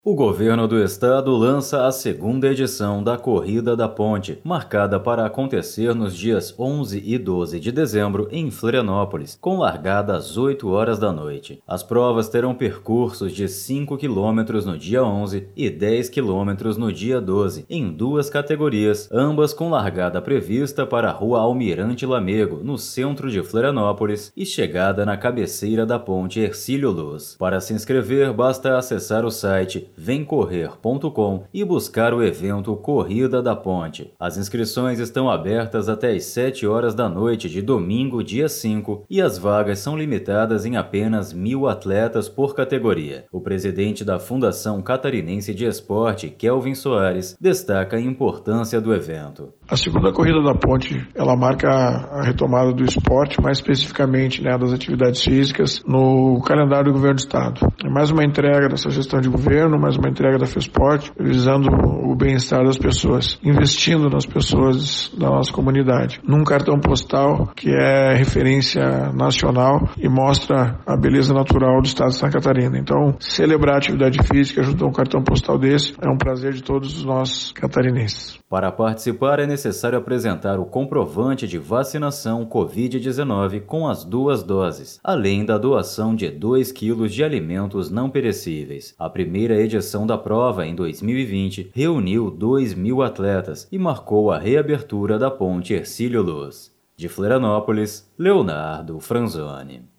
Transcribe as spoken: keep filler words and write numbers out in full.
O governo do estado lança a segunda edição da Corrida da Ponte, marcada para acontecer nos dias onze e doze de dezembro em Florianópolis, com largada às oito horas da noite. As provas terão percursos de cinco quilômetros no dia onze e dez quilômetros no dia doze, em duas categorias, ambas com largada prevista para a Rua Almirante Lamego, no centro de Florianópolis, e chegada na cabeceira da ponte Hercílio Luz. Para se inscrever, basta acessar o site vem correr ponto com e buscar o evento Corrida da Ponte. As inscrições estão abertas até às sete horas da noite de domingo, dia cinco, e as vagas são limitadas em apenas mil atletas por categoria. O presidente da Fundação Catarinense de Esporte, Kelvin Soares, destaca a importância do evento. A segunda Corrida da Ponte, ela marca a retomada do esporte, mais especificamente, né, das atividades físicas, no calendário do governo do estado. É mais uma entrega dessa gestão de governo, mais uma entrega da FESPORT, visando o bem-estar das pessoas, investindo nas pessoas da nossa comunidade, num cartão postal que é referência nacional e mostra a beleza natural do estado de Santa Catarina. Então, celebrar a atividade física junto a um cartão postal desse é um prazer de todos os nossos catarinenses. Para participar é necessário apresentar o comprovante de vacinação covid dezenove com as duas doses, além da doação de dois quilos de alimentos não perecíveis. A primeira edição da prova, em dois mil e vinte, reuniu dois mil atletas e marcou a reabertura da ponte Hercílio Luz. De Florianópolis, Leonardo Franzoni.